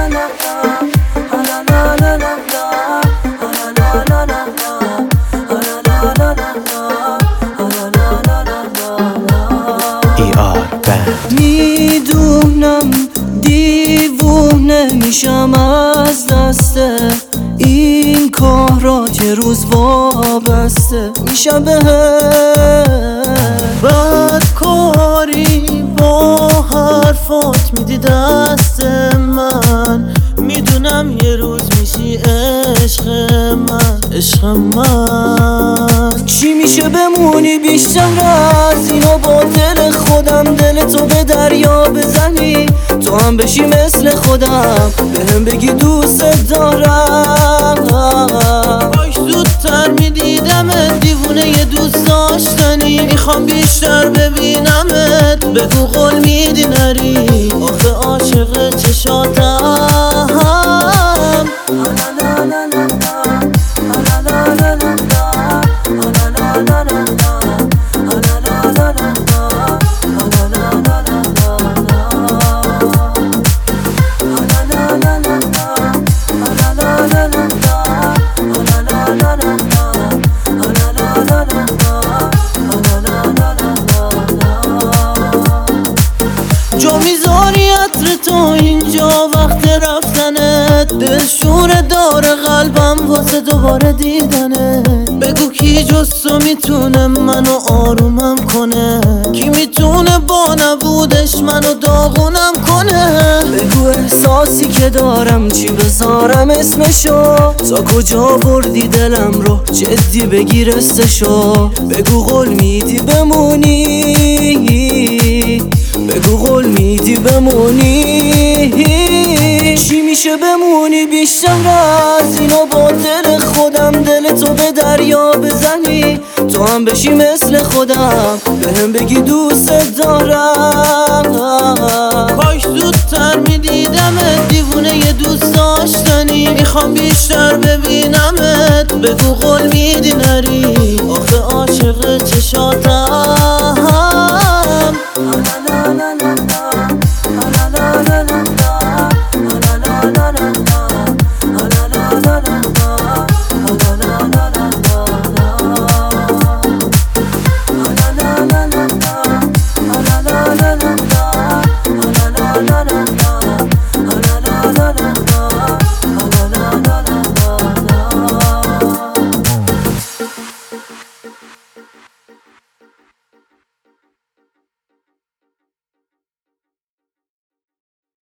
میدونم دیوونه میشم از دست این کارا که روز وابسته میشم بد کاری با حرفات میدی دست من، میدونم یه روز میشی عشق من. چی میشه بمونی بیشتر از اینا، با دل خودم دل تو به دریا بزنی، تو هم بشی مثل خودم بهم بگی دوست دارم. کاش زودتر میدیدم دیوونه یه دوست داشتنی، میخوام بیشتر ببینمت، بگو قول میدی نری، آخه عاشق چشاتم. جا میذاری عطر تو اینجا وقت رفتنت، دلشوره داره قلبم واسه دوباره دیدنت. بگو کی جز تو میتونه منو آرومم کنه، کی میتونه با نبودش منو داغونم کنه. بگو احساسی که دارم چی بذارم اسمشو، تا کجا بردی دلم رو جدی بگیر استشو. بگو قول میدی بمونی، بگو قول میدی بمونی. چی میشه بمونی بیشتر از اینا، با دل خودم دل تو به دریا بزنی، تو هم بشی مثل خودم بهم بگی دوست دارم. کاش زودتر میدیدم دیوونه یه دوست داشتنی، میخوام بیشتر ببینمت، بگو قول میدی نری، آخه عاشق چشاتم.